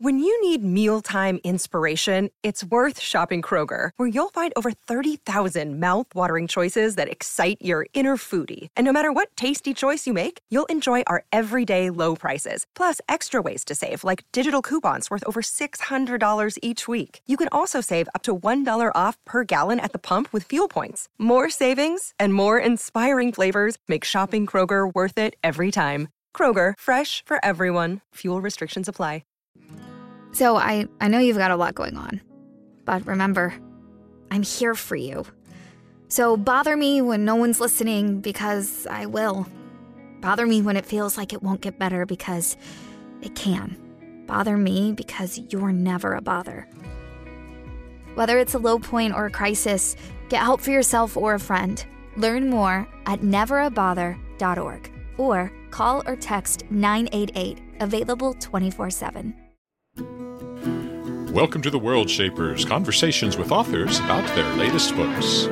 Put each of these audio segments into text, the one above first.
When you need mealtime inspiration, it's worth shopping Kroger, where you'll find over 30,000 mouth-watering choices that excite your inner foodie. And no matter what tasty choice you make, you'll enjoy our everyday low prices, plus extra ways to save, like digital coupons worth over $600 each week. You can also save up to $1 off per gallon at the pump with fuel points. More savings and more inspiring flavors make shopping Kroger worth it every time. Kroger, fresh for everyone. Fuel restrictions apply. So I know you've got a lot going on, but remember, I'm here for you. So bother me when no one's listening, because I will. Bother me when it feels like it won't get better, because it can. Bother me because you're never a bother. Whether it's a low point or a crisis, get help for yourself or a friend. Learn more at neverabother.org or call or text 988, available 24/7. Welcome to the World Shapers, conversations with authors about their latest books.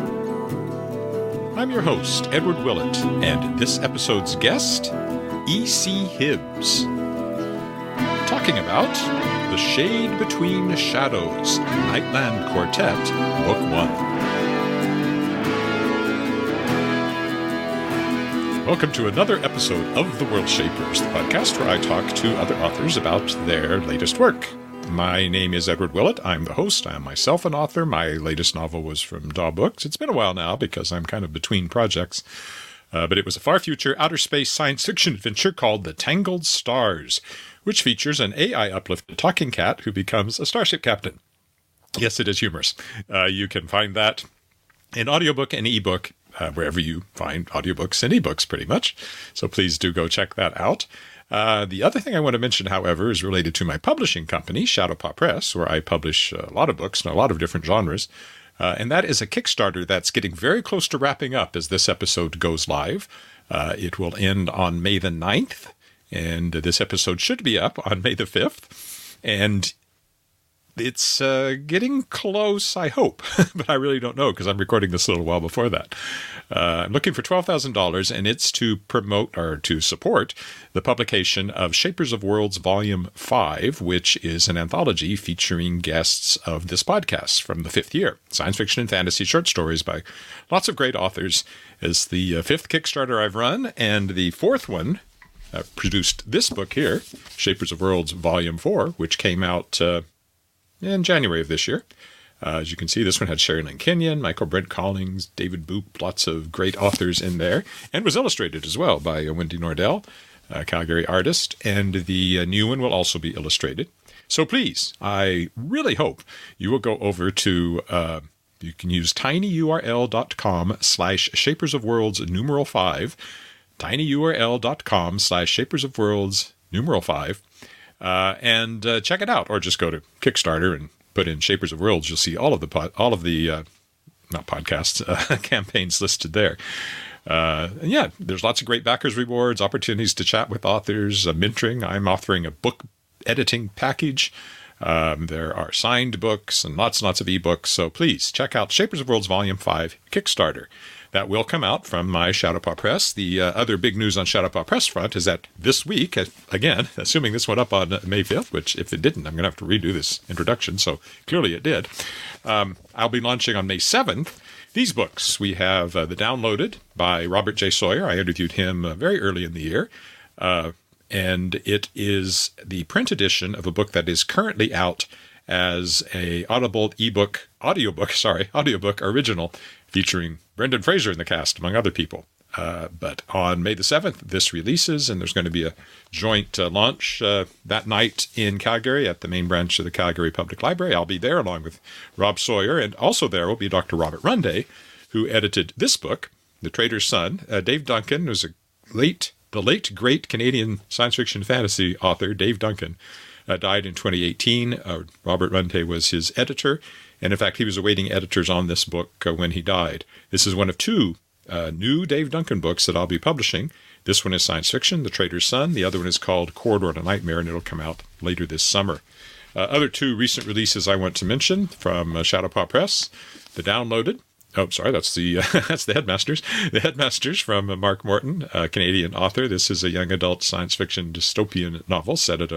I'm your host, Edward Willett, and this episode's guest, E.C. Hibbs. Talking about The Shade Between Shadows, Nightland Quartet, Book 1. Welcome to another episode of The World Shapers, the podcast where I talk to other authors about their latest work. My name is Edward Willett. I'm the host. I am myself an author. My latest novel was from Daw Books. It's been a while now because I'm kind of between projects. But it was a far future outer space science fiction adventure called The Tangled Stars, which features an AI-uplifted talking cat who becomes a starship captain. Yes, it is humorous. You can find that in audiobook and ebook, wherever you find audiobooks and ebooks, pretty much. So please do go check that out. The other thing I want to mention, however, is related to my publishing company, Shadowpaw Press, where I publish a lot of books in a lot of different genres. And that is a Kickstarter that's getting very close to wrapping up as this episode goes live. It will end on May the 9th, and this episode should be up on May the 5th. And it's getting close, I hope, but I really don't know because I'm recording this a little while before that. I'm looking for $12,000, and it's to promote or to support the publication of Shapers of Worlds Volume 5, which is an anthology featuring guests of this podcast from the 5th year. Science fiction and fantasy short stories by lots of great authors. It's the 5th Kickstarter I've run, and the 4th one produced this book here, Shapers of Worlds Volume 4, which came out in January of this year. As you can see, this one had Sherilyn Kenyon, Michael Brent Collins, David Boop, lots of great authors in there, and was illustrated as well by Wendy Nordell, a Calgary artist, and the new one will also be illustrated. So please, I really hope you will go over to, you can use tinyurl.com/shapersofworlds5, tinyurl.com/shapersofworlds5, and check it out, or just go to Kickstarter and put in Shapers of Worlds. You'll see all of the not podcasts, campaigns listed there. And yeah, there's lots of great backers rewards, opportunities to chat with authors, mentoring. I'm authoring a book editing package. There are signed books and lots and lots of ebooks. So please check out Shapers of Worlds Volume 5 Kickstarter. That will come out from my Shadowpaw Press. The other big news on Shadowpaw Press front is that this week, again, assuming this went up on May 5th, which if it didn't, I'm going to have to redo this introduction, so clearly it did. I'll be launching on May 7th these books. We have The Downloaded by Robert J. Sawyer. I interviewed him very early in the year. And it is the print edition of a book that is currently out as a audiobook original featuring Brendan Fraser in the cast, among other people. But on May the 7th, this releases, and there's going to be a joint launch that night in Calgary at the main branch of the Calgary Public Library. I'll be there along with Rob Sawyer, and also there will be Dr. Robert Runday, who edited this book, The Trader's Son. Dave Duncan, who's the late great Canadian science fiction fantasy author, Dave Duncan, died in 2018. Robert Runday was his editor, and in fact, he was awaiting editors on this book when he died. This is one of two new Dave Duncan books that I'll be publishing. This one is science fiction, The Trader's Son. The other one is called Corridor to Nightmare, and it'll come out later this summer. Other two recent releases I want to mention from Shadowpaw Press, The Downloaded. Oh, sorry, that's the that's the Headmasters. The Headmasters from Mark Morton, a Canadian author. This is a young adult science fiction dystopian novel set at a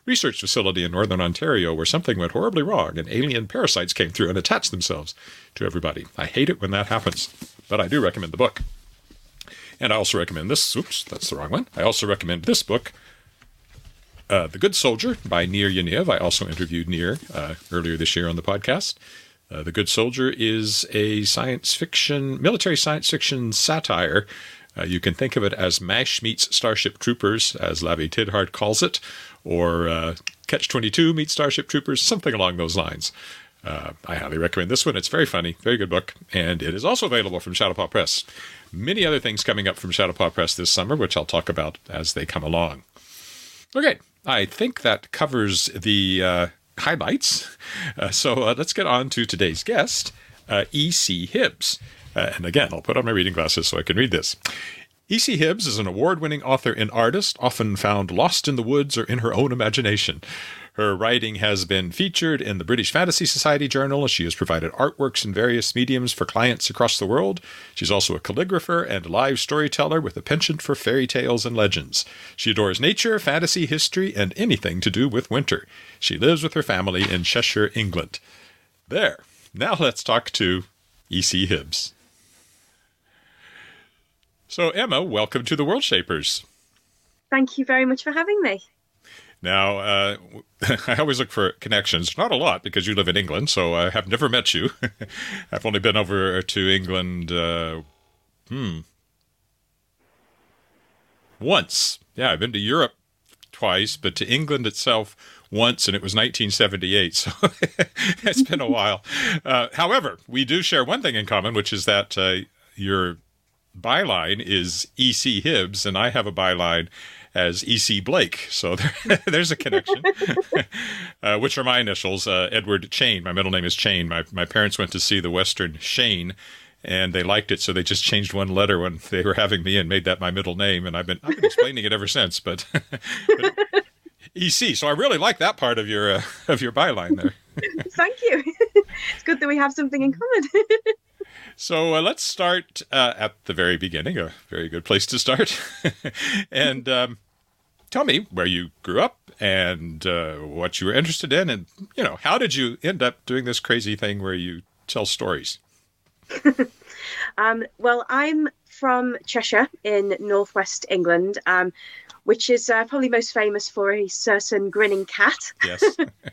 research facility in northern Ontario where something went horribly wrong and alien parasites came through and attached themselves to everybody. I hate it when that happens, but I do recommend the book. And I also recommend this. Oops, that's the wrong one. I also recommend this book, The Good Soldier by Nir Yaniv. I also interviewed Nir earlier this year on the podcast. The Good Soldier is a military science fiction satire. You can think of it as MASH meets Starship Troopers, as Lavi Tidhart calls it, or Catch-22 meets Starship Troopers, something along those lines. I highly recommend this one. It's very funny, very good book, and it is also available from Shadowpaw Press. Many other things coming up from Shadowpaw Press this summer, which I'll talk about as they come along. Okay, I think that covers the highlights. So let's get on to today's guest, E.C. Hibbs. And again, I'll put on my reading glasses so I can read this. E.C. Hibbs is an award-winning author and artist, often found lost in the woods or in her own imagination. Her writing has been featured in the British Fantasy Society Journal. She has provided artworks in various mediums for clients across the world. She's also a calligrapher and live storyteller with a penchant for fairy tales and legends. She adores nature, fantasy, history, and anything to do with winter. She lives with her family in Cheshire, England. There. Now let's talk to E.C. Hibbs. So, Emma, welcome to the World Shapers. Thank you very much for having me. Now, I always look for connections. Not a lot, because you live in England, so I have never met you. I've only been over to England once. Yeah, I've been to Europe twice, but to England itself once, and it was 1978, so it's been a while. However, we do share one thing in common, which is that your byline is E.C. Hibbs, and I have a byline as E.C. Blake. So there's a connection, which are my initials, Edward Chain. My middle name is Chain. My parents went to see the Western Shane, and they liked it, so they just changed one letter when they were having me and made that my middle name, and I've been explaining it ever since. But E.C. So I really like that part of your byline there. Thank you. It's good that we have something in common. So let's start at the very beginning, a very good place to start. And tell me where you grew up and what you were interested in. And, how did you end up doing this crazy thing where you tell stories? Well, I'm from Cheshire in northwest England, which is probably most famous for a certain grinning cat. Yes.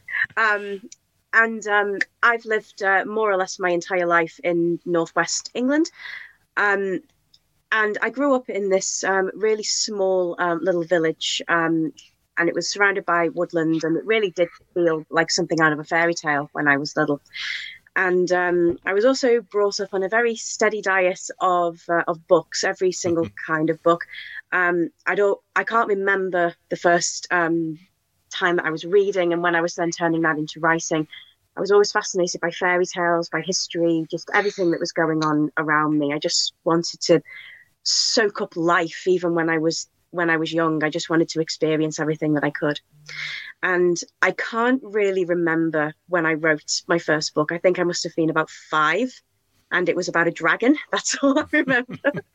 And I've lived more or less my entire life in northwest England. And I grew up in this really small little village, and it was surrounded by woodland, and it really did feel like something out of a fairy tale when I was little. And I was also brought up on a very steady diet of books, every single kind of book. I can't remember the first time that I was reading, and when I was then turning that into writing. I was always fascinated by fairy tales, by history, just everything that was going on around me. I just wanted to soak up life, even when I was young. I just wanted to experience everything that I could. And I can't really remember when I wrote my first book. I think I must have been about 5, and it was about a dragon. That's all I remember.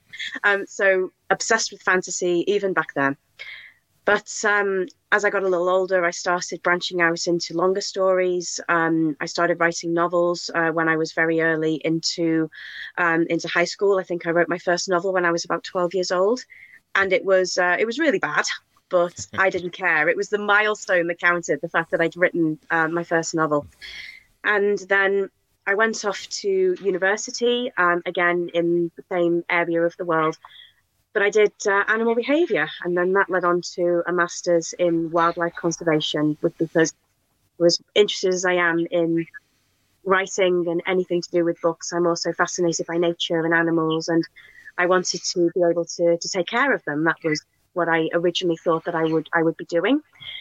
So obsessed with fantasy, even back then. But as I got a little older, I started branching out into longer stories. I started writing novels when I was very early into high school. I think I wrote my first novel when I was about 12 years old, and it was really bad, but I didn't care. It was the milestone that counted, the fact that I'd written my first novel. And then I went off to university, again in the same area of the world. But I did animal behaviour, and then that led on to a master's in wildlife conservation, because I was interested as I am in writing and anything to do with books. I'm also fascinated by nature and animals, and I wanted to be able to take care of them. That was what I originally thought that I would be doing.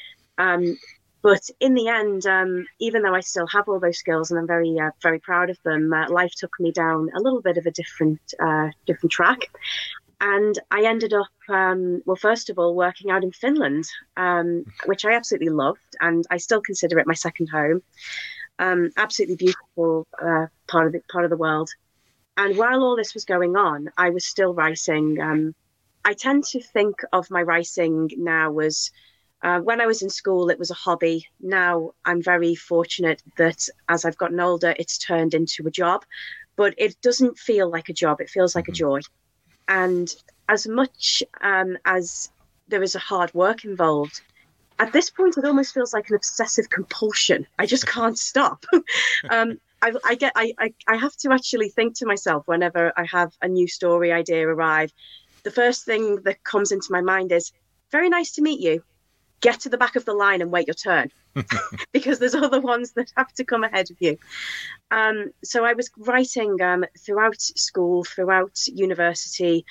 But in the end, even though I still have all those skills and I'm very very proud of them, life took me down a little bit of a different track. And I ended up, first of all, working out in Finland, which I absolutely loved, and I still consider it my second home. Absolutely beautiful part of the world. And while all this was going on, I was still writing. I tend to think of my writing now as When I was in school, it was a hobby. Now I'm very fortunate that as I've gotten older, it's turned into a job, but it doesn't feel like a job. It feels like a joy. And as much as there is a hard work involved, at this point, it almost feels like an obsessive compulsion. I just can't stop. I have to actually think to myself whenever I have a new story idea arrive. The first thing that comes into my mind is, very nice to meet you. Get to the back of the line and wait your turn, because there's other ones that have to come ahead of you. So I was writing throughout school, throughout university,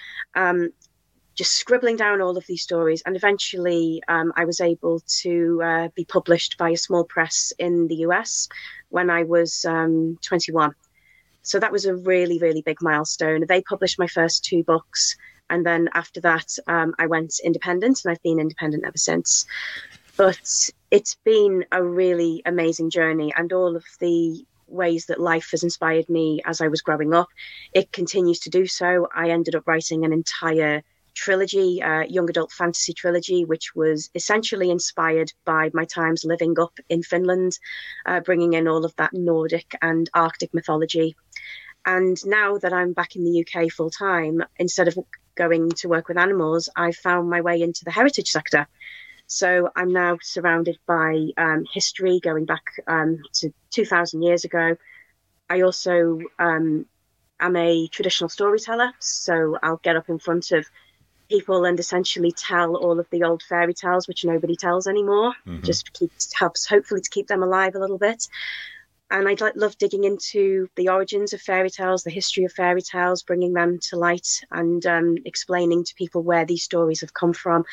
just scribbling down all of these stories. And eventually I was able to be published by a small press in the US when I was 21. So that was a really, really big milestone. They published my first 2 books. And then after that, I went independent, and I've been independent ever since. But it's been a really amazing journey, and all of the ways that life has inspired me as I was growing up, it continues to do so. I ended up writing an entire trilogy, young adult fantasy trilogy, which was essentially inspired by my times living up in Finland, bringing in all of that Nordic and Arctic mythology. And now that I'm back in the UK full time, instead of going to work with animals, I found my way into the heritage sector. So I'm now surrounded by history going back to 2,000 years ago. I also am a traditional storyteller, so I'll get up in front of people and essentially tell all of the old fairy tales, which nobody tells anymore. Just helps hopefully to keep them alive a little bit. And I love digging into the origins of fairy tales, the history of fairy tales, bringing them to light and explaining to people where these stories have come from.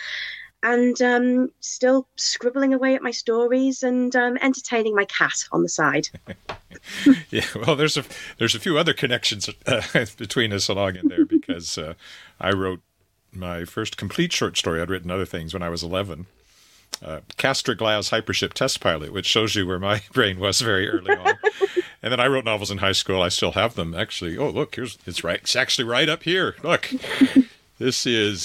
And still scribbling away at my stories and entertaining my cat on the side. Yeah, well, there's a few other connections between us along in there, because I wrote my first complete short story. I'd written other things when I was 11. Castor Glass Hypership Test Pilot, which shows you where my brain was very early on. And then I wrote novels in high school. I still have them, actually. Oh, look, it's actually right up here. Look, this is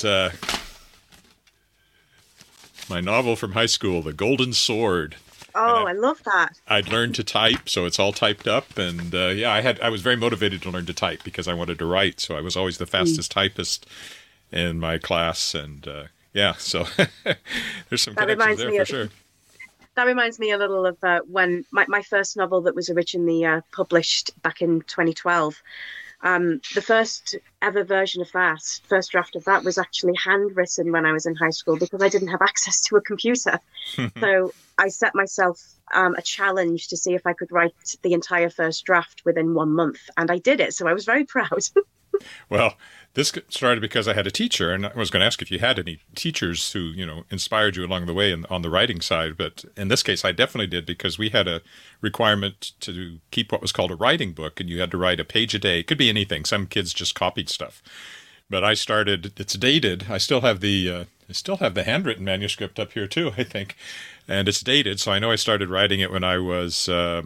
my novel from high school, The Golden Sword. Oh, I love that. I'd learned to type, so it's all typed up. And I was very motivated to learn to type because I wanted to write. So I was always the fastest typist in my class. And so there's some connections there for sure. That reminds me a little of when my first novel that was originally published back in 2012. The first ever version of that, first draft of that, was actually handwritten when I was in high school because I didn't have access to a computer. So I set myself a challenge to see if I could write the entire first draft within 1 month. And I did it. So I was very proud. Well, this started because I had a teacher, and I was going to ask if you had any teachers who, inspired you along the way on the writing side. But in this case, I definitely did, because we had a requirement to keep what was called a writing book, and you had to write a page a day. It could be anything. Some kids just copied stuff. But I started, it's dated. I still have the handwritten manuscript up here too, I think. And it's dated. So I know I started writing it when I was, I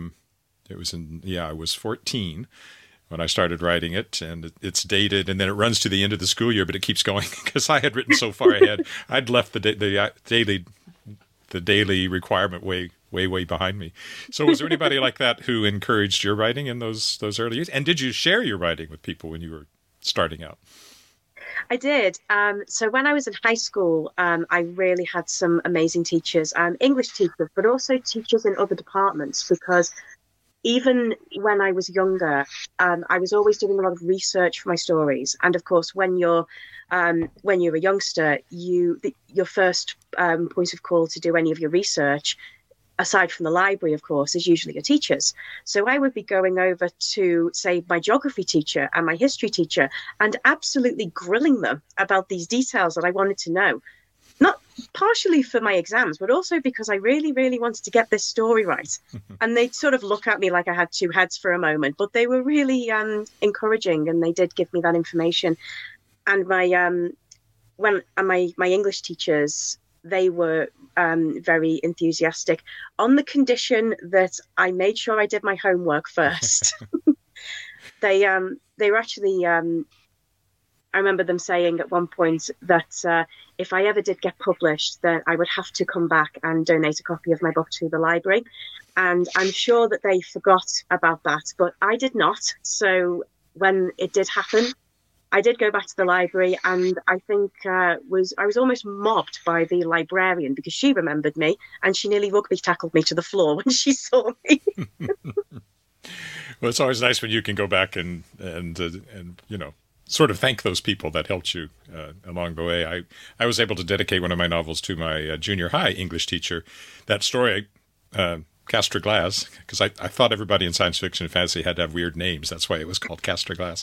was 14. When I started writing it, and it's dated, and then it runs to the end of the school year, but it keeps going because I had written so far ahead. I'd left the daily requirement way behind me. So was there anybody like that who encouraged your writing in those early years? And did you share your writing with people when you were starting out? I did. So when I was in high school, I really had some amazing teachers, English teachers, but also teachers in other departments, because even when I was younger, I was always doing a lot of research for my stories. And of course, when you're a youngster, your first point of call to do any of your research, aside from the library, of course, is usually your teachers. So I would be going over to, say, my geography teacher and my history teacher and absolutely grilling them about these details that I wanted to know. Not partially for my exams, but also because I really, really wanted to get this story right. And they'd sort of look at me like I had two heads for a moment, but they were really encouraging, and they did give me that information. And my English teachers, they were very enthusiastic, on the condition that I made sure I did my homework first. They were actually I remember them saying at one point that if I ever did get published, then I would have to come back and donate a copy of my book to the library. And I'm sure that they forgot about that, but I did not. So when it did happen, I did go back to the library, and I think I was almost mobbed by the librarian because she remembered me, and she nearly rugby tackled me to the floor when she saw me. Well, it's always nice when you can go back and sort of thank those people that helped you along the way. I was able to dedicate one of my novels to my junior high English teacher. That story, Castor Glass, because I thought everybody in science fiction and fantasy had to have weird names. That's why it was called Castor Glass.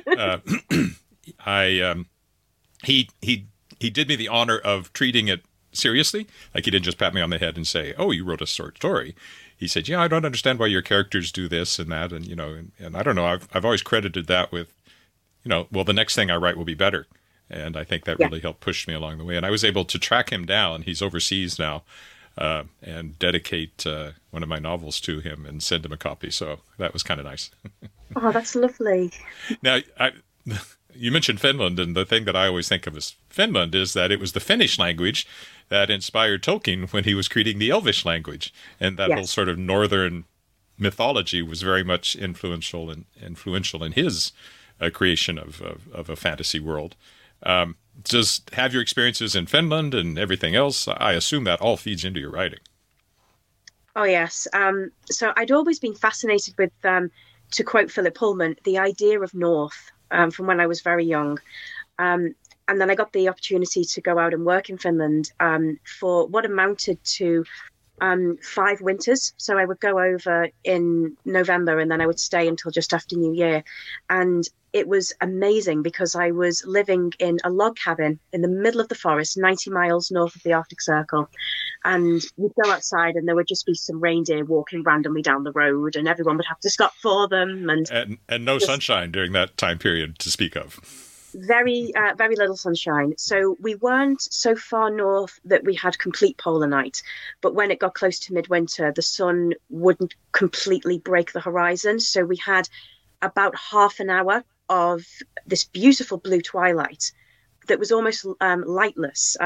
He did me the honor of treating it seriously. Like, he didn't just pat me on the head and say, "Oh, you wrote a short story." He said, "Yeah, I don't understand why your characters do this and that." And, and I don't know, I've always credited that with, well, the next thing I write will be better. And I think that really helped push me along the way. And I was able to track him down. He's overseas now, and dedicate one of my novels to him and send him a copy. So that was kind of nice. Oh, that's lovely. Now, you mentioned Finland, and the thing that I always think of as Finland is that it was the Finnish language that inspired Tolkien when he was creating the Elvish language. And that whole sort of northern mythology was very much influential in his creation of a fantasy world. Just have your experiences in Finland and everything else. I assume that all feeds into your writing. Oh, yes. So I'd always been fascinated with, to quote Philip Pullman, the idea of North from when I was very young. And then I got the opportunity to go out and work in Finland for what amounted to 5 winters. So I would go over in November and then I would stay until just after New Year. And it was amazing because I was living in a log cabin in the middle of the forest, 90 miles north of the Arctic Circle. And you'd go outside and there would just be some reindeer walking randomly down the road and everyone would have to stop for them. And no sunshine during that time period to speak of. Very little sunshine. So we weren't so far north that we had complete polar night. But when it got close to midwinter, the sun wouldn't completely break the horizon. So we had about half an hour of this beautiful blue twilight that was almost lightless.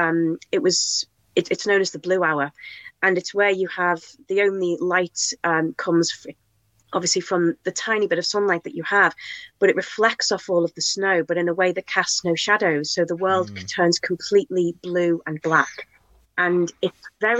It's known as the blue hour. And it's where you have the only light comes obviously from the tiny bit of sunlight that you have, but it reflects off all of the snow, but in a way that casts no shadows. So the world turns completely blue and black. And it's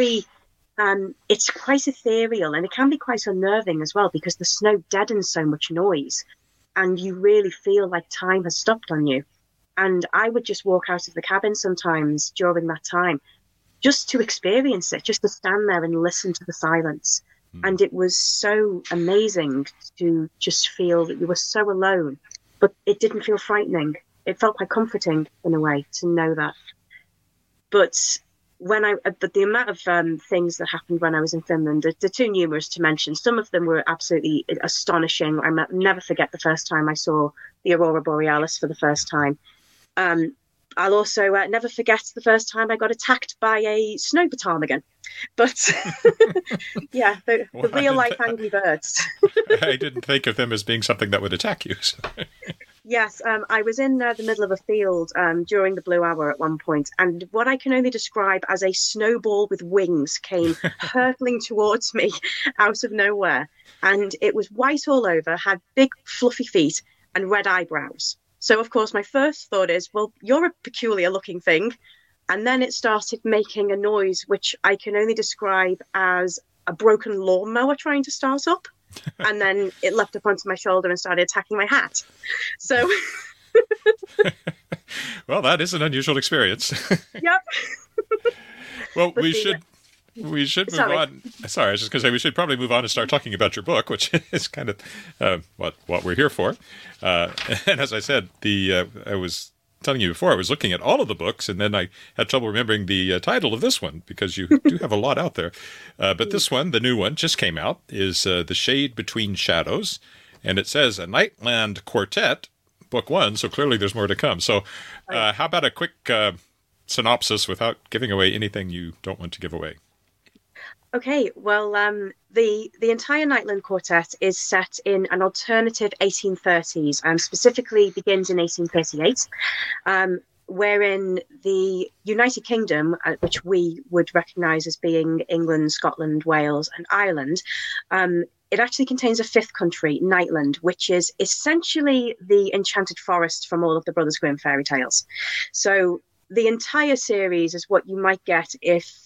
it's quite ethereal, and it can be quite unnerving as well because the snow deadens so much noise and you really feel like time has stopped on you. And I would just walk out of the cabin sometimes during that time just to experience it, just to stand there and listen to the silence. And it was so amazing to just feel that you were so alone, but it didn't feel frightening. It felt quite comforting in a way to know that. But the amount of things that happened when I was in Finland, they're too numerous to mention. Some of them were absolutely astonishing. I'll never forget the first time I saw the Aurora Borealis for the first time. I'll also never forget the first time I got attacked by a snow ptarmigan. But yeah, the real life Angry Birds. I didn't think of them as being something that would attack you. So. Yes, I was in the middle of a field during the blue hour at one point, and what I can only describe as a snowball with wings came hurtling towards me out of nowhere. And it was white all over, had big fluffy feet and red eyebrows. So, of course, my first thought is, well, you're a peculiar looking thing. And then it started making a noise, which I can only describe as a broken lawnmower trying to start up. And then it leapt up onto my shoulder and started attacking my hat. So. Well, that is an unusual experience. Yep. Well, we should move on. Sorry, I was just going to say we should probably move on and start talking about your book, which is kind of what we're here for. And as I said, I was telling you before, I was looking at all of the books, and then I had trouble remembering the title of this one, because you do have a lot out there. But this one, the new one, just came out, is The Shade Between Shadows, and it says A Nightland Quartet, Book 1, so clearly there's more to come. So how about a quick synopsis without giving away anything you don't want to give away? Okay, well, the entire Nightland Quartet is set in an alternative 1830s, specifically begins in 1838, wherein the United Kingdom, which we would recognise as being England, Scotland, Wales, and Ireland, it actually contains a fifth country, Nightland, which is essentially the enchanted forest from all of the Brothers Grimm fairy tales. So the entire series is what you might get if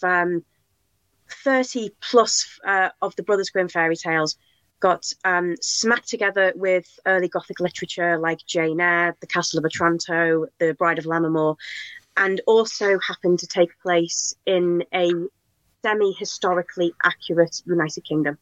30 plus of the Brothers Grimm fairy tales got smacked together with early Gothic literature like Jane Eyre, The Castle of Otranto, The Bride of Lammermoor, and also happened to take place in a semi-historically accurate United Kingdom.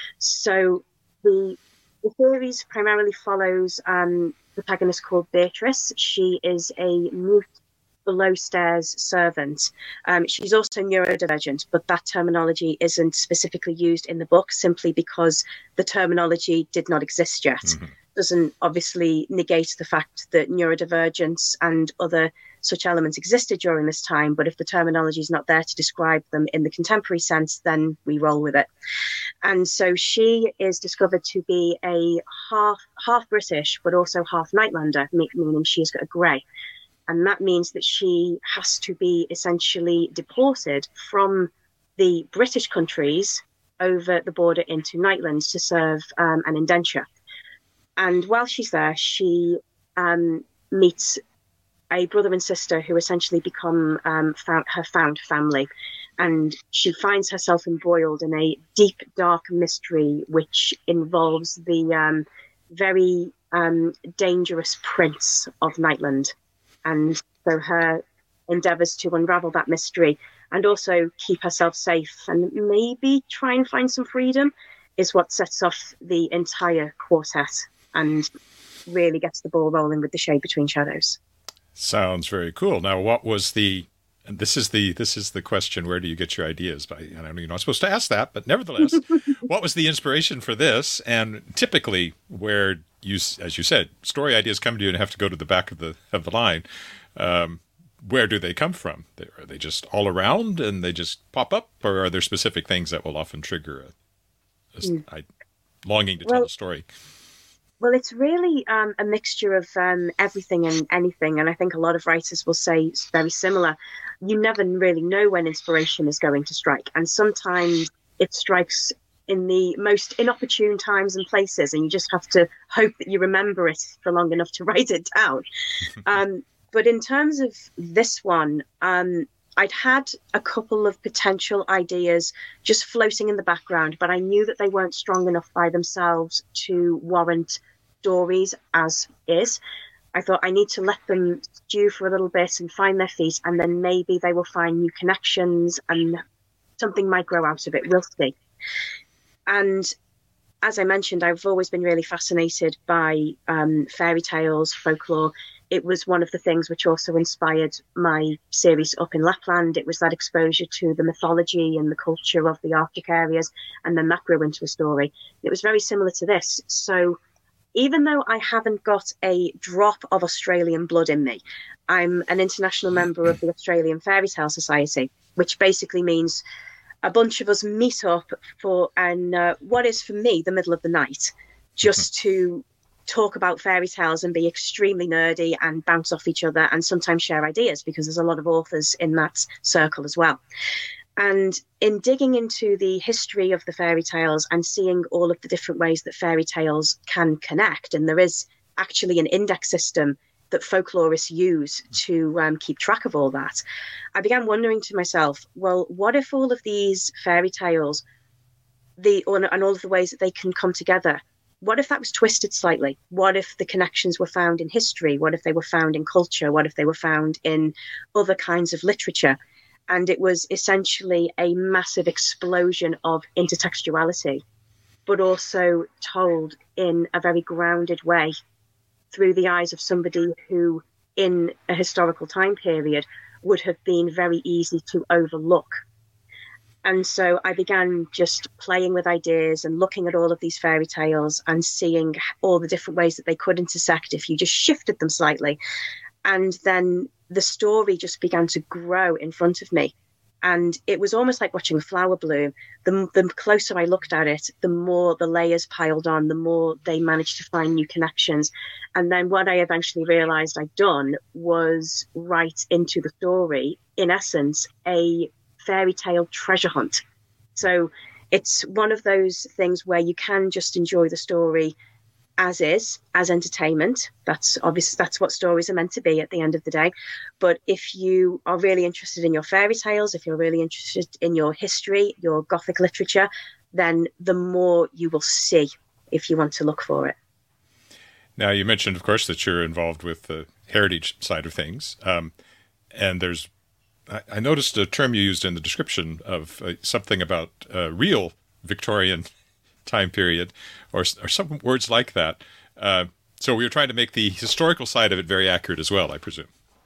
So the series primarily follows the protagonist called Beatrice. She is a mute below stairs servant. She's also neurodivergent, but that terminology isn't specifically used in the book simply because the terminology did not exist yet. Mm-hmm. Doesn't obviously negate the fact that neurodivergence and other such elements existed during this time, but if the terminology is not there to describe them in the contemporary sense, then we roll with it. And so she is discovered to be a half British, but also half Nightlander, meaning she's got a grey. And that means that she has to be essentially deported from the British countries over the border into Nightland to serve an indenture. And while she's there, she meets a brother and sister who essentially become her found family. And she finds herself embroiled in a deep, dark mystery, which involves the very dangerous Prince of Nightland. And so her endeavours to unravel that mystery and also keep herself safe and maybe try and find some freedom is what sets off the entire quartet and really gets the ball rolling with The Shade Between Shadows. Sounds very cool. Now, what was and this is the question, where do you get your ideas? I know you're not supposed to ask that, but nevertheless, what was the inspiration for this? And typically where as you said, story ideas come to you and have to go to the back of the line. Where do they come from? Are they just all around and they just pop up, or are there specific things that will often trigger a longing to tell a story? Well, it's really a mixture of everything and anything. And I think a lot of writers will say it's very similar. You never really know when inspiration is going to strike. And sometimes it strikes in the most inopportune times and places, and you just have to hope that you remember it for long enough to write it down. But in terms of this one, I'd had a couple of potential ideas just floating in the background, but I knew that they weren't strong enough by themselves to warrant stories as is. I thought I need to let them stew for a little bit and find their feet, and then maybe they will find new connections and something might grow out of it. We'll see. And as I mentioned, I've always been really fascinated by fairy tales, folklore. It was one of the things which also inspired my series Up in Lapland. It was that exposure to the mythology and the culture of the Arctic areas, and then that grew into a story. It was very similar to this. So even though I haven't got a drop of Australian blood in me, I'm an international member of the Australian Fairy Tale Society, which basically means a bunch of us meet up for what is for me the middle of the night, just to talk about fairy tales and be extremely nerdy and bounce off each other and sometimes share ideas, because there's a lot of authors in that circle as well. And in digging into the history of the fairy tales and seeing all of the different ways that fairy tales can connect, and there is actually an index system that folklorists use to keep track of all that, I began wondering to myself, well, what if all of these fairy tales, and all of the ways that they can come together, what if that was twisted slightly? What if the connections were found in history? What if they were found in culture? What if they were found in other kinds of literature? And it was essentially a massive explosion of intertextuality, but also told in a very grounded way through the eyes of somebody who, in a historical time period, would have been very easy to overlook. And so I began just playing with ideas and looking at all of these fairy tales and seeing all the different ways that they could intersect if you just shifted them slightly. And then the story just began to grow in front of me. And it was almost like watching a flower bloom. The closer I looked at it, the more the layers piled on, the more they managed to find new connections. And then what I eventually realized I'd done was write into the story, in essence, a fairy tale treasure hunt. So it's one of those things where you can just enjoy the story as is, as entertainment. That's obvious. That's what stories are meant to be at the end of the day. But if you are really interested in your fairy tales, if you're really interested in your history, your Gothic literature, then the more you will see if you want to look for it. Now, you mentioned, of course, that you're involved with the heritage side of things. And I noticed a term you used in the description of something about real Victorian time period, or some words like that. So we were trying to make the historical side of it very accurate as well, I presume.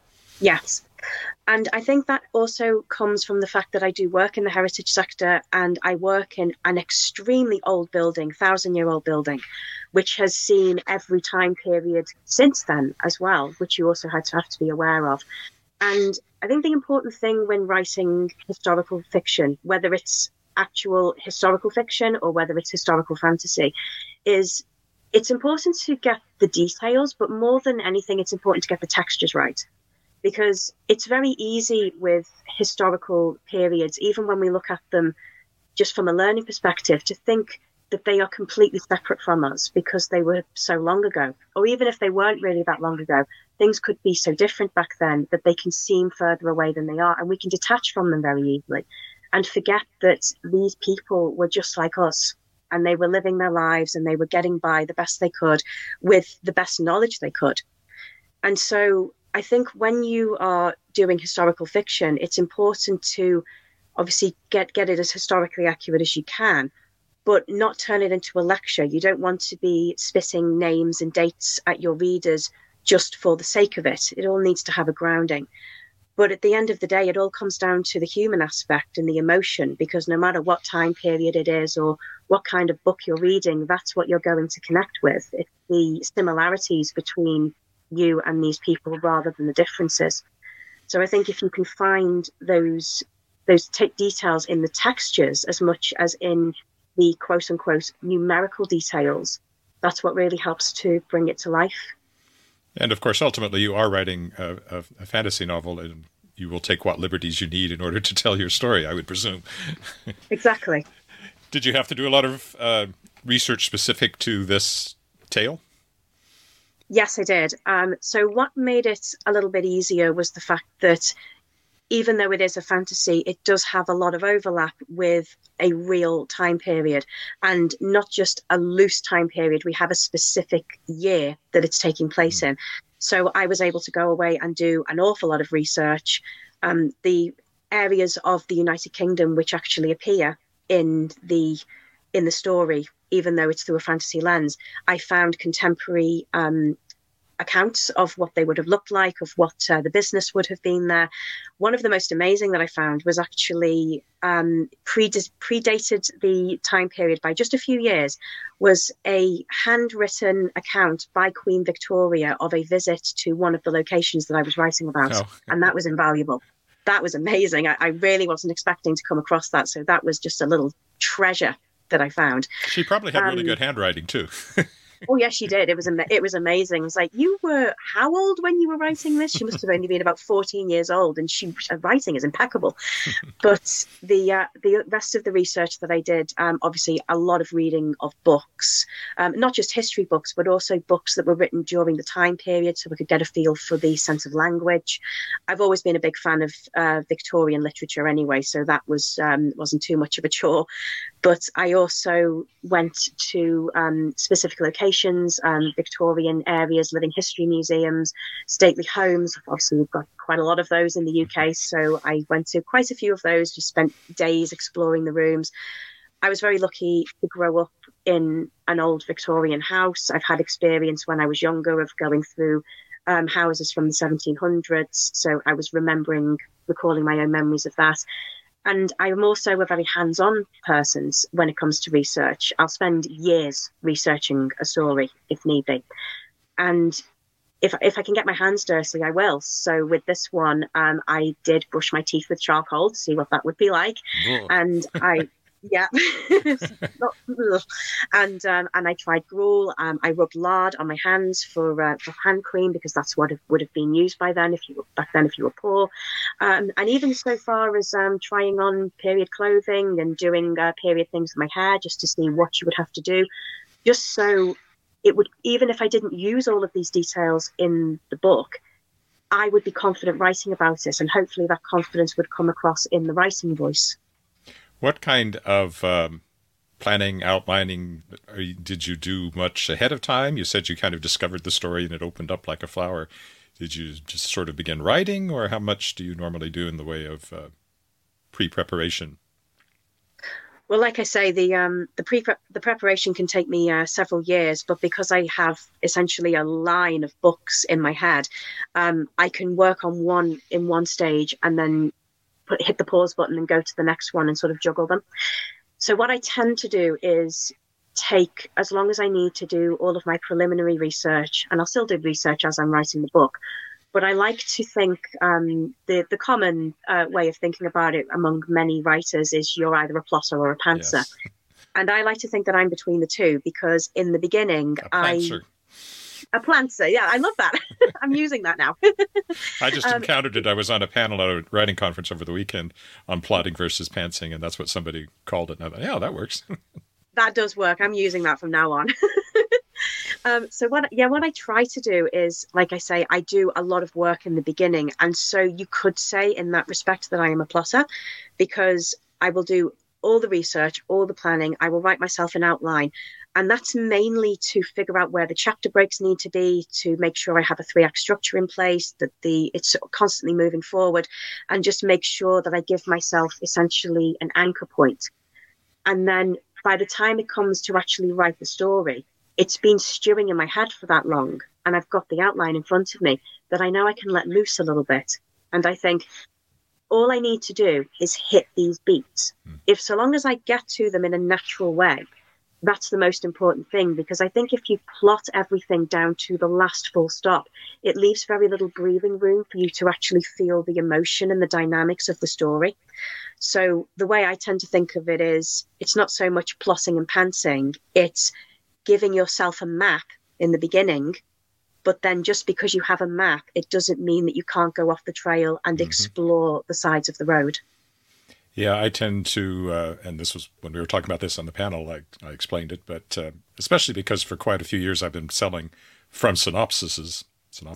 Yes. And I think that also comes from the fact that I do work in the heritage sector, and I work in an extremely old building, 1,000-year-old building, which has seen every time period since then as well, which you also have to be aware of. And I think the important thing when writing historical fiction, whether it's actual historical fiction or whether it's historical fantasy, is it's important to get the details, but more than anything, it's important to get the textures right. Because it's very easy with historical periods, even when we look at them just from a learning perspective, to think that they are completely separate from us because they were so long ago. Or even if they weren't really that long ago, things could be so different back then that they can seem further away than they are, and we can detach from them very easily and forget that these people were just like us, and they were living their lives and they were getting by the best they could with the best knowledge they could. And so I think when you are doing historical fiction, it's important to obviously get it as historically accurate as you can, but not turn it into a lecture. You don't want to be spitting names and dates at your readers just for the sake of it. It all needs to have a grounding. But at the end of the day, it all comes down to the human aspect and the emotion, because no matter what time period it is or what kind of book you're reading, that's what you're going to connect with. It's the similarities between you and these people rather than the differences. So I think if you can find those details in the textures as much as in the quote unquote numerical details, that's what really helps to bring it to life. And of course, ultimately, you are writing a fantasy novel, and you will take what liberties you need in order to tell your story, I would presume. Exactly. Did you have to do a lot of research specific to this tale? Yes, I did. So what made it a little bit easier was the fact that even though it is a fantasy, it does have a lot of overlap with a real time period, and not just a loose time period. We have a specific year that it's taking place in. So I was able to go away and do an awful lot of research. The areas of the United Kingdom which actually appear in the story, even though it's through a fantasy lens, I found contemporary accounts of what they would have looked like, of what the business would have been there. One of the most amazing that I found was actually predated the time period by just a few years, was a handwritten account by Queen Victoria of a visit to one of the locations that I was writing about. Oh. And that was invaluable. That was amazing. I really wasn't expecting to come across that. So that was just a little treasure that I found. She probably had really good handwriting too. Oh, yes, she did. It was amazing. It was like, you were how old when you were writing this? She must have only been about 14 years old, and her writing is impeccable. But the rest of the research that I did, obviously a lot of reading of books, not just history books, but also books that were written during the time period, so we could get a feel for the sense of language. I've always been a big fan of Victorian literature anyway, so that wasn't too much of a chore. But I also went to specific locations, Victorian areas, living history museums, stately homes. Obviously, we've got quite a lot of those in the UK. So I went to quite a few of those, just spent days exploring the rooms. I was very lucky to grow up in an old Victorian house. I've had experience when I was younger of going through houses from the 1700s. So I was recalling my own memories of that. And I'm also a very hands-on person when it comes to research. I'll spend years researching a story if need be. And if I can get my hands dirty, I will. So with this one, I did brush my teeth with charcoal to see what that would be like, Whoa. and I. Yeah, and I tried gruel. I rubbed lard on my hands for hand cream, because that's what it would have been used by then if you were poor. And even so far as trying on period clothing and doing period things with my hair, just to see what you would have to do, just so it would, even if I didn't use all of these details in the book, I would be confident writing about it, and hopefully that confidence would come across in the writing voice. What kind of planning, outlining, did you do much ahead of time? You said you kind of discovered the story and it opened up like a flower. Did you just sort of begin writing, or how much do you normally do in the way of pre-preparation? Well, like I say, the preparation can take me several years, but because I have essentially a line of books in my head, I can work on one in one stage and then hit the pause button and go to the next one and sort of juggle them. So what I tend to do is take as long as I need to do all of my preliminary research, and I'll still do research as I'm writing the book. But I like to think the common way of thinking about it among many writers is you're either a plotter or a pantser. Yes. And I like to think that I'm between the two, because in the beginning, a plantser. Yeah, I love that. I'm using that now. I just encountered it. I was on a panel at a writing conference over the weekend on plotting versus pantsing, and that's what somebody called it. And I thought, yeah, that works. That does work. I'm using that from now on. So what I try to do is, like I say, I do a lot of work in the beginning. And so you could say in that respect that I am a plotter, because I will do all the research, all the planning. I will write myself an outline. And that's mainly to figure out where the chapter breaks need to be, to make sure I have a 3-act structure in place, that it's constantly moving forward, and just make sure that I give myself essentially an anchor point. And then by the time it comes to actually write the story, it's been stewing in my head for that long, and I've got the outline in front of me that I know I can let loose a little bit. And I think all I need to do is hit these beats. If so long as I get to them in a natural way, that's the most important thing, because I think if you plot everything down to the last full stop, it leaves very little breathing room for you to actually feel the emotion and the dynamics of the story. So the way I tend to think of it is, it's not so much plotting and pantsing, it's giving yourself a map in the beginning, but then just because you have a map, it doesn't mean that you can't go off the trail and explore the sides of the road. Yeah, I tend to, and this was when we were talking about this on the panel, I explained it, but especially because for quite a few years I've been selling from synopses.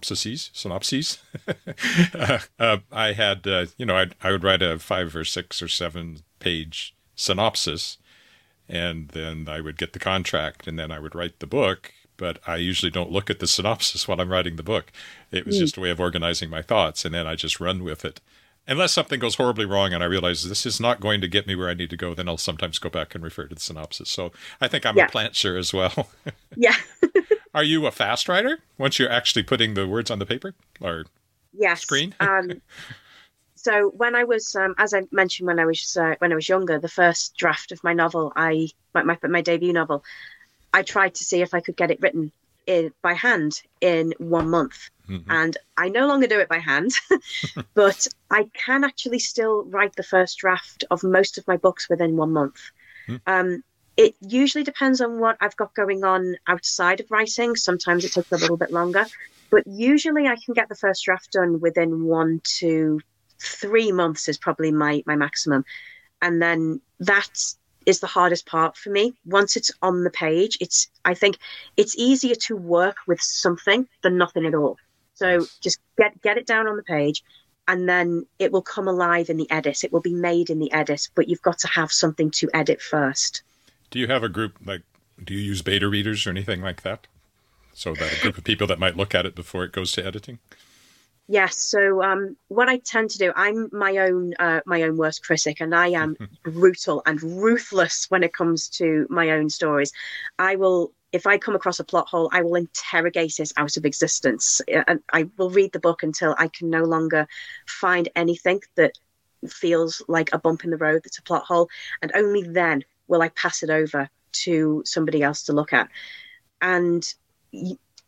I had, I would write a 5 or 6 or 7 page synopsis, and then I would get the contract, and then I would write the book. But I usually don't look at the synopsis while I'm writing the book. It was just a way of organizing my thoughts, and then I just run with it. Unless something goes horribly wrong and I realize this is not going to get me where I need to go, then I'll sometimes go back and refer to the synopsis. So I think I'm a plantser as well. Yeah. Are you a fast writer once you're actually putting the words on the paper or screen? So when I was, as I mentioned, when I was younger, the first draft of my novel, my debut novel, I tried to see if I could get it written by hand in 1 month. And I no longer do it by hand, but I can actually still write the first draft of most of my books within 1 month. It usually depends on what I've got going on outside of writing. Sometimes it takes a little bit longer, but usually I can get the first draft done within 1 to 3 months is probably my maximum. And then that is the hardest part for me. Once it's on the page, I think it's easier to work with something than nothing at all. So just get it down on the page, and then it will come alive in the edit. It will be made in the edit, but you've got to have something to edit first. Do you have a group, do you use beta readers or anything like that? So that a group of people that might look at it before it goes to editing? Yes. So what I tend to do, I'm my own worst critic, and I am brutal and ruthless when it comes to my own stories. If I come across a plot hole, I will interrogate it out of existence. And I will read the book until I can no longer find anything that feels like a bump in the road that's a plot hole. And only then will I pass it over to somebody else to look at. And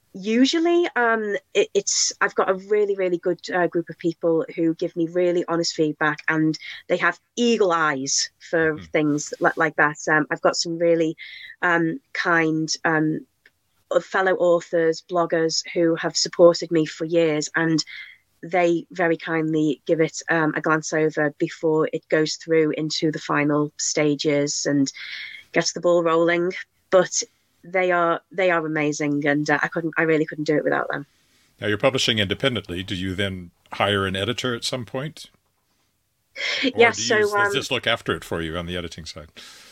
Usually, it's I've got a really, really good group of people who give me really honest feedback, and they have eagle eyes for things like that. I've got some really kind fellow authors, bloggers who have supported me for years, and they very kindly give it a glance over before it goes through into the final stages and gets the ball rolling. But they are amazing, and I really couldn't do it without them. Now you're publishing independently. Do you then hire an editor at some point? Or Yes. does this look after it for you on the editing side?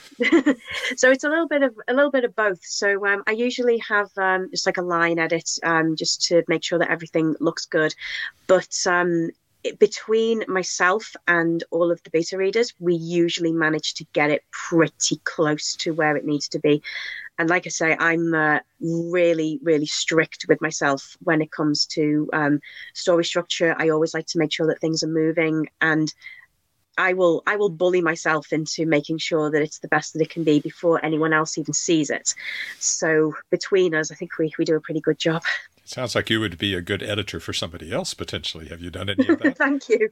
So it's a little bit of both. So I usually have just like a line edit, just to make sure that everything looks good. But between myself and all of the beta readers, we usually manage to get it pretty close to where it needs to be. And like I say, I'm really, really strict with myself when it comes to story structure. I always like to make sure that things are moving, and I will bully myself into making sure that it's the best that it can be before anyone else even sees it. So between us, I think we do a pretty good job. Sounds like you would be a good editor for somebody else, potentially. Have you done any of that? Thank you.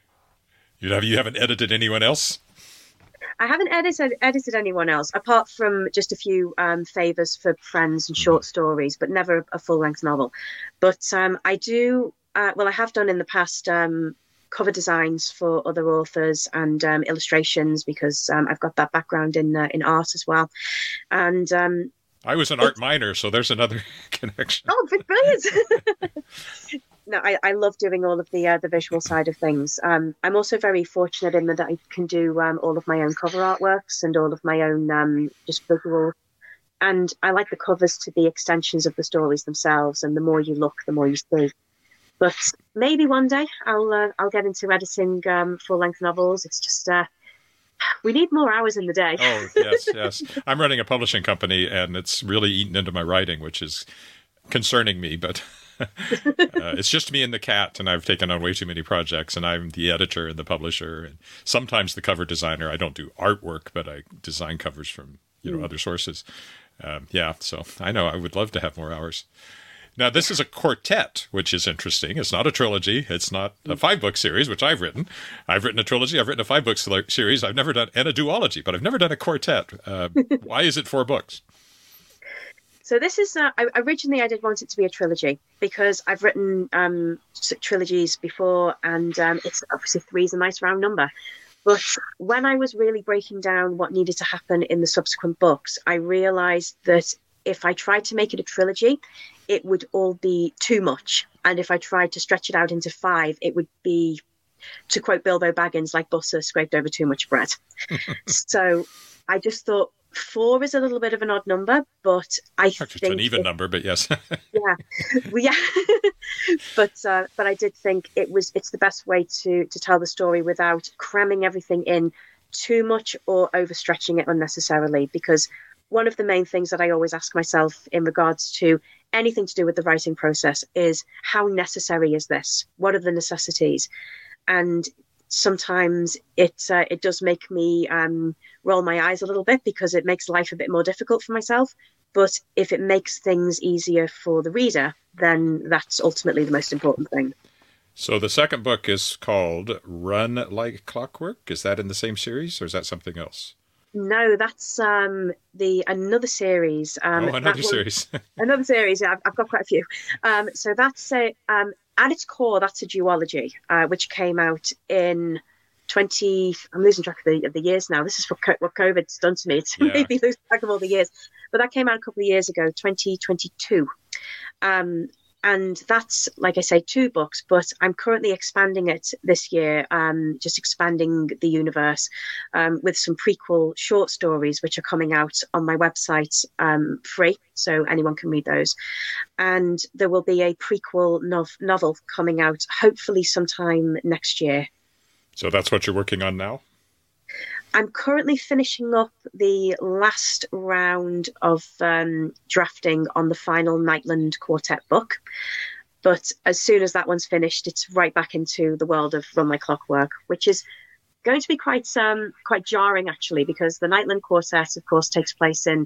You haven't edited anyone else? I haven't edited anyone else, apart from just a few favours for friends and short stories, but never a full-length novel. But I do, I have done in the past cover designs for other authors and illustrations, because I've got that background in art as well. And I was an art minor, so there's another connection. Oh, brilliant! No, I love doing all of the visual side of things. I'm also very fortunate in that I can do all of my own cover artworks and all of my own just visual. And I like the covers to be extensions of the stories themselves. And the more you look, the more you see. But maybe one day I'll get into editing full-length novels. It's just we need more hours in the day. Oh, yes. I'm running a publishing company, and it's really eaten into my writing, which is concerning me, but it's just me and the cat, and I've taken on way too many projects, and I'm the editor and the publisher, and sometimes the cover designer. I don't do artwork, but I design covers from other sources. So I know I would love to have more hours. Now, this is a quartet, which is interesting. It's not a trilogy. It's not a 5-book series, which I've written. I've written a trilogy. I've written a 5-book series. I've never done, and a duology, but I've never done a quartet. Why is it 4 books? So this is, originally I did want it to be a trilogy, because I've written trilogies before, and it's obviously 3 is a nice round number. But when I was really breaking down what needed to happen in the subsequent books, I realised that if I tried to make it a trilogy, it would all be too much. And if I tried to stretch it out into 5, it would be, to quote Bilbo Baggins, like butter scraped over too much bread. So I just thought 4 is a little bit of an odd number, but I think it's an even number, but yes. But I did think it's the best way to tell the story without cramming everything in too much or overstretching it unnecessarily. Because one of the main things that I always ask myself in regards to anything to do with the writing process is, how necessary is this? What are the necessities? And sometimes it does make me roll my eyes a little bit, because it makes life a bit more difficult for myself. But if it makes things easier for the reader, then that's ultimately the most important thing. So the second book is called Run Like Clockwork. Is that in the same series, or is that something else? No, that's another series. Another series. Another series. Yeah, I've got quite a few. So that's at its core, that's a duology, which came out in 20. I'm losing track of the years now. This is what COVID's done to me. It's made me lose track of all the years. But that came out a couple of years ago, 2022. And that's, like I say, 2 books, but I'm currently expanding it this year, just expanding the universe with some prequel short stories, which are coming out on my website free, so anyone can read those. And there will be a prequel novel coming out, hopefully sometime next year. So that's what you're working on now? I'm currently finishing up the last round of drafting on the final Nightland Quartet book. But as soon as that one's finished, it's right back into the world of Run Like Clockwork, which is going to be quite jarring, actually, because the Nightland Quartet, of course, takes place in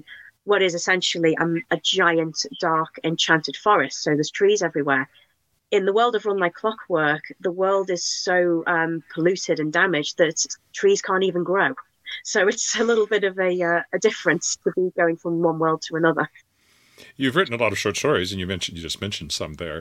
what is essentially a giant, dark, enchanted forest. So there's trees everywhere. In the world of Run Like Clockwork, the world is so polluted and damaged that trees can't even grow. So it's a little bit of a difference to be going from one world to another. You've written a lot of short stories, and you just mentioned some there.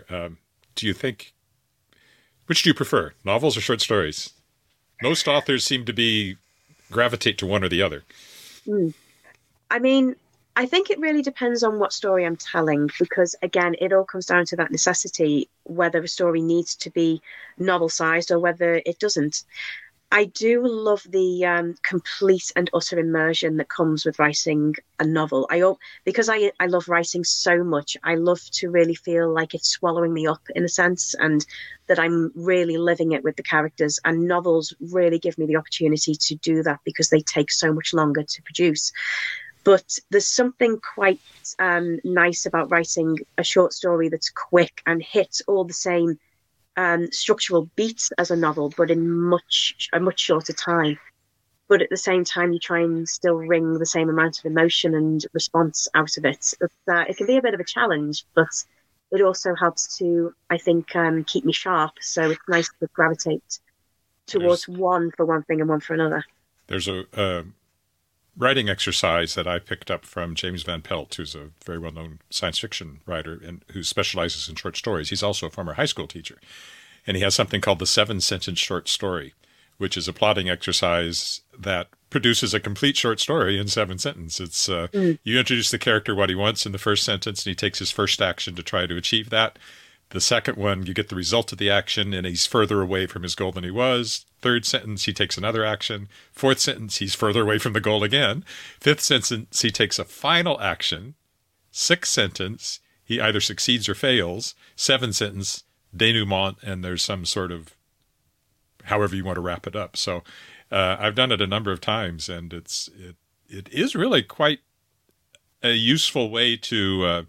Which do you prefer, novels or short stories? Most authors seem to gravitate to one or the other. I mean, I think it really depends on what story I'm telling, because again, it all comes down to that necessity, whether a story needs to be novel-sized or whether it doesn't. I do love the complete and utter immersion that comes with writing a novel. Because I love writing so much, I love to really feel like it's swallowing me up in a sense, and that I'm really living it with the characters. And novels really give me the opportunity to do that because they take so much longer to produce. But there's something quite nice about writing a short story that's quick and hits all the same structural beats as a novel, but in a much shorter time. But at the same time, you try and still wring the same amount of emotion and response out of it. It can be a bit of a challenge, but it also helps to, I think, keep me sharp. So it's nice to gravitate towards one for one thing and one for another. There's a writing exercise that I picked up from James Van Pelt, who's a very well-known science fiction writer and who specializes in short stories. He's also a former high school teacher. And he has something called the 7-sentence short story, which is a plotting exercise that produces a complete short story in 7 sentences. It's you introduce the character, what he wants in the first sentence, and he takes his first action to try to achieve that. The second one, you get the result of the action, and he's further away from his goal than he was. Third sentence, he takes another action. Fourth sentence, he's further away from the goal again. Fifth sentence, he takes a final action. Sixth sentence, he either succeeds or fails. Seventh sentence, denouement, and there's some sort of however you want to wrap it up. So I've done it a number of times, and it is really quite a useful way to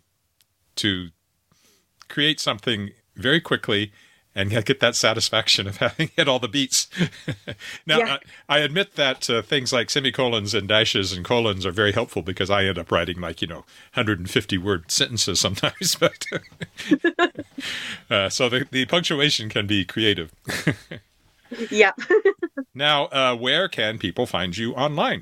create something very quickly and get that satisfaction of having hit all the beats. Now, yeah. I admit that things like semicolons and dashes and colons are very helpful because I end up writing 150-word sentences sometimes. But so the punctuation can be creative. Yeah. Now, where can people find you online?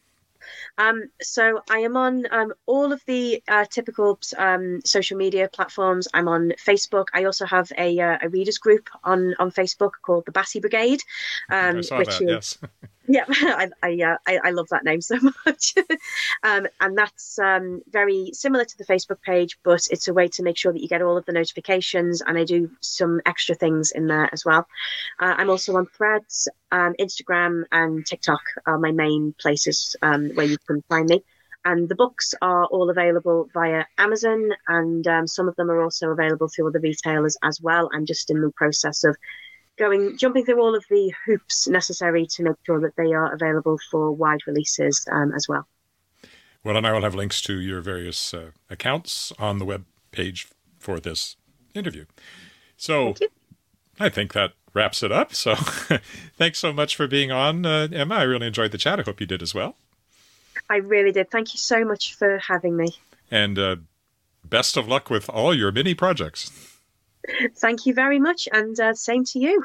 So I am on all of the typical social media platforms. I'm on Facebook. I also have a readers group on Facebook called the Bassy Brigade. I saw that, yes. Yeah, I love that name so much. And that's very similar to the Facebook page, but it's a way to make sure that you get all of the notifications, and I do some extra things in there as well. I'm also on Threads, Instagram and TikTok are my main places where you can find me. And the books are all available via Amazon, and some of them are also available through other retailers as well. I'm just in the process of jumping through all of the hoops necessary to make sure that they are available for wide releases as well. Well, and I will have links to your various accounts on the web page for this interview. So I think that wraps it up. So thanks so much for being on, Emma. I really enjoyed the chat. I hope you did as well. I really did. Thank you so much for having me. And best of luck with all your mini projects. Thank you very much, and same to you.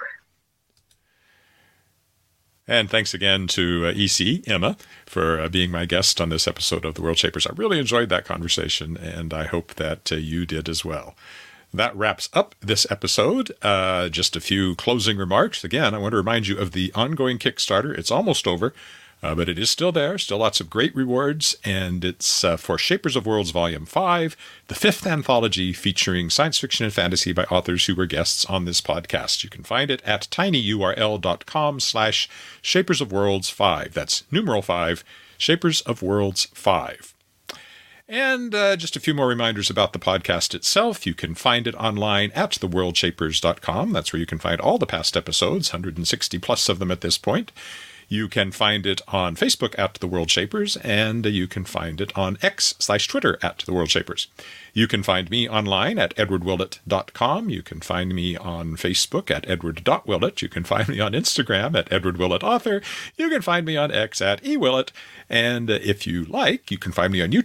And thanks again to EC, Emma, for being my guest on this episode of The World Shapers. I really enjoyed that conversation, and I hope that you did as well. That wraps up this episode. Just a few closing remarks. Again, I want to remind you of the ongoing Kickstarter. It's almost over. But it is still there, still lots of great rewards, and it's for Shapers of Worlds Volume 5, the 5th anthology featuring science fiction and fantasy by authors who were guests on this podcast. You can find it at tinyurl.com/Shapers of Worlds 5. That's numeral 5, Shapers of Worlds 5. And just a few more reminders about the podcast itself. You can find it online at theworldshapers.com. That's where you can find all the past episodes, 160 plus of them at this point. You can find it on Facebook at The World Shapers, and you can find it on X/Twitter at The World Shapers. You can find me online at edwardwillett.com. You can find me on Facebook at edward.willett. You can find me on Instagram at edwardwillettauthor. You can find me on X at ewillett. And if you like, you can find me on YouTube.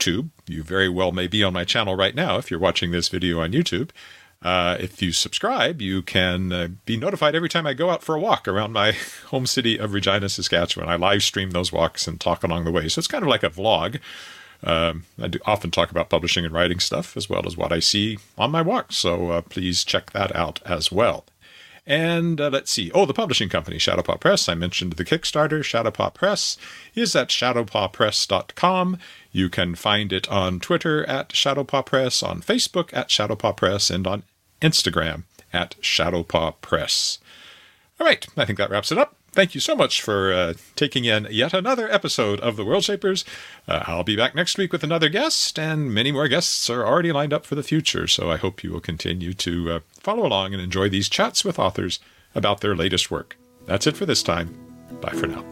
you very well may be on my channel right now if you're watching this video on YouTube. If you subscribe, you can be notified every time I go out for a walk around my home city of Regina, Saskatchewan. I live stream those walks and talk along the way. So it's kind of like a vlog. I do often talk about publishing and writing stuff as well as what I see on my walks. So please check that out as well. And let's see. Oh, the publishing company, Shadowpaw Press. I mentioned the Kickstarter. Shadowpaw Press is at shadowpawpress.com. You can find it on Twitter at Shadowpaw Press, on Facebook at Shadowpaw Press, and on Instagram at Shadowpaw Press. All right, I think that wraps it up. Thank you so much for taking in yet another episode of The World Shapers. I'll be back next week with another guest, and many more guests are already lined up for the future, so I hope you will continue to follow along and enjoy these chats with authors about their latest work. That's it for this time. Bye for now.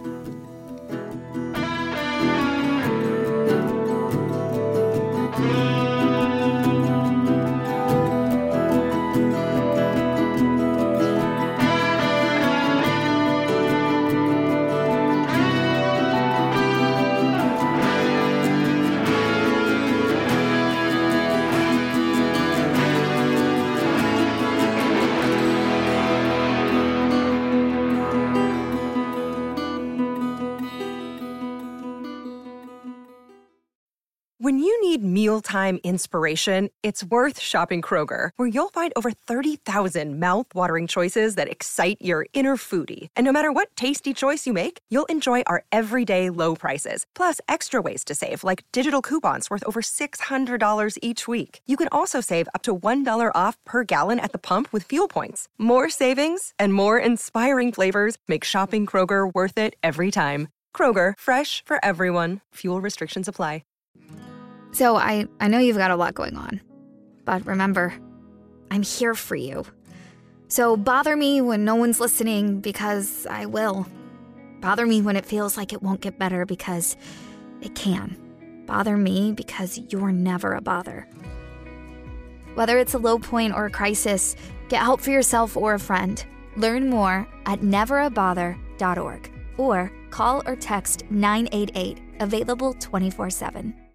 When you need mealtime inspiration, it's worth shopping Kroger, where you'll find over 30,000 mouth-watering choices that excite your inner foodie. And no matter what tasty choice you make, you'll enjoy our everyday low prices, plus extra ways to save, like digital coupons worth over $600 each week. You can also save up to $1 off per gallon at the pump with fuel points. More savings and more inspiring flavors make shopping Kroger worth it every time. Kroger, fresh for everyone. Fuel restrictions apply. So I know you've got a lot going on, but remember, I'm here for you. So bother me when no one's listening, because I will. Bother me when it feels like it won't get better, because it can. Bother me because you're never a bother. Whether it's a low point or a crisis, get help for yourself or a friend. Learn more at neverabother.org or call or text 988, available 24/7.